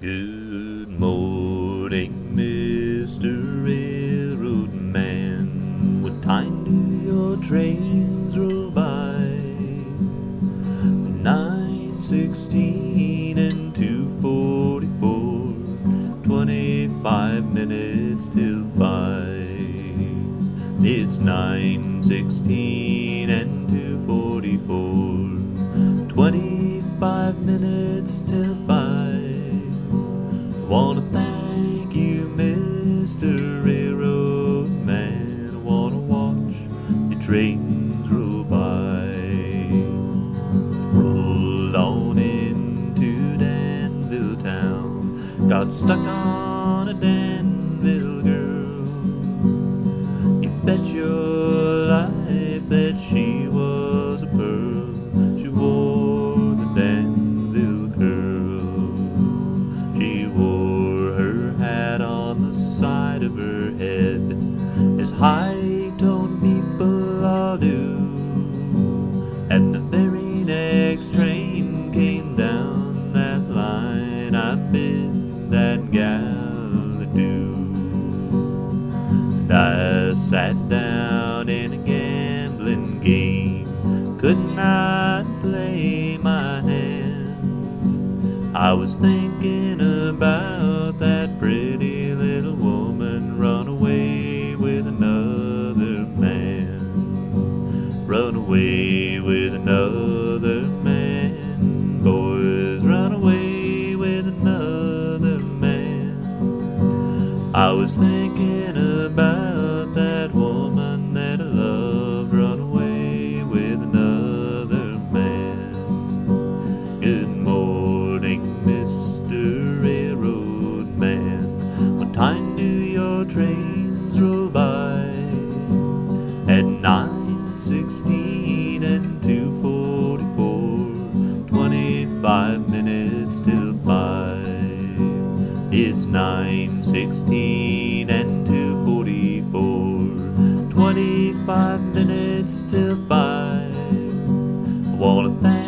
Good morning, Mr. Railroad Man. What time do your trains roll by? 9:16 and 2:44, 25 minutes till 5. It's 9:16 and 2:44, 25 minutes till 5. Wanna thank you, Mr. Railroad Man. Wanna watch your trains roll by. Rolled on into Danville town, got stuck on a Danville girl. You bet your life that she was a pearl. She wore the Danville curl. She wore her hat on the side of her head, as high-toned people all do. And the very next train came down that line, I bid that gal adieu. And I sat down in a gambling game, could not play my hand. I was thinking about that pretty little woman run away with another man. Run away with another man. Boys, run away with another man. I was thinking about that woman that I loved run away with another man. Good morning, Mr. Railroad Man. What time do your trains roll by? At 9:16 and 2:44, 25 minutes till 5. It's 9:16 and 2:44, 25 minutes till 5. I wanna thank